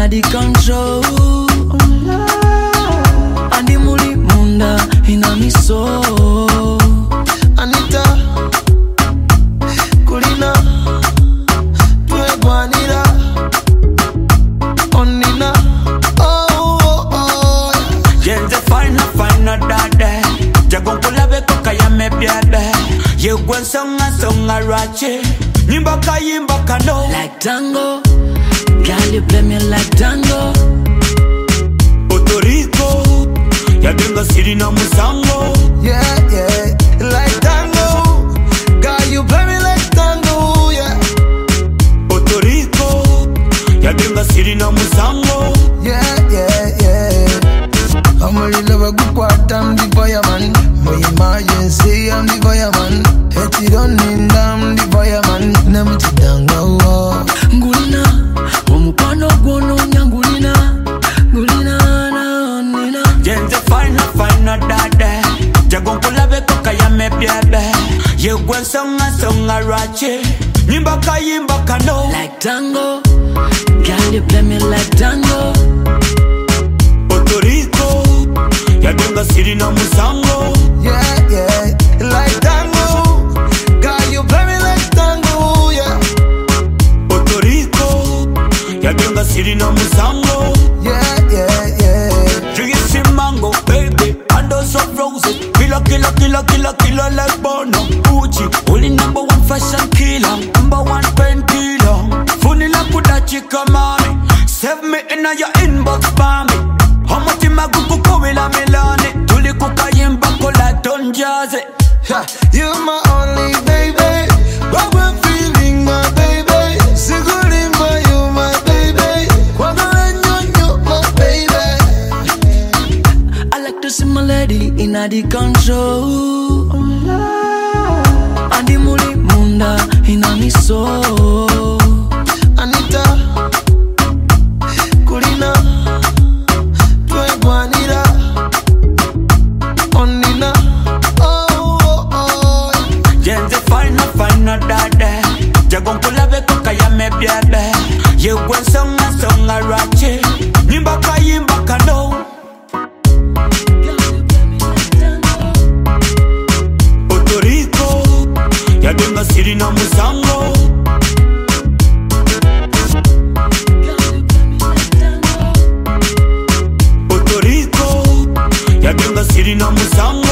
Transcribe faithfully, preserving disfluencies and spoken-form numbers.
inna the control. Andi muli munda inna mi soul. Anita, Kulina, Tue Guanira, Onina, oh oh oh. Jenze fine fine dade, jagon kulabe kokaya me biade. Ye gwen songa songa rache, nyimba kayimba kano. Like tango, girl you play me like tango. Puerto Rico, ya tengo siri na musango. Yeah yeah, like tango, girl you play me like tango. Yeah. Puerto Rico, ya tengo siri na musango. Yeah yeah yeah. I'm a real love a good part, I'm the fireman. My emergency, I'm the fireman. Hate it on in, I'm the fireman. Namiti dango. Ngulina, omupano guono nyangulina. Ngulina na onina. Jenze fine fine dade, jagon kulabe kokaya me biade. Ye gwen songa songa rache, nyimba kayimba kano. Like tango, girl you play me like tango. Puerto Rico, ya tengo siri na musango. Yeah, yeah, like tango. Girl, you play me like tango, yeah. Puerto Rico, ya tengo siri na musango. Yeah, yeah, yeah. Juicy mango, baby, and also roses. Killer, killer, killer, killer, killer like Bono. Gucci, only number one fashion killer, number one painkiller. Funny like Kudachi Kamani, save me in your inbox, spammy. How much in my Google Kowila Milani? Tuli Kukayimba Kola Don Jazzy. You're my only baby. What we're feeling, my baby. Sigurimba, you my baby. Kwagarenyo, my baby. I like to see my lady in the control. Andi muli munda inna mi soul. Anita, Kulina, Tue Guanira, Onina, oh oh oh. Jenze fine fine dade, jagon kulabe kokaya me biade. Ye gwen songa songa rache, nyimba kayimba kano. Puerto Rico, ya tengo siri na musango. Puerto Rico, ya tengo siri na musango.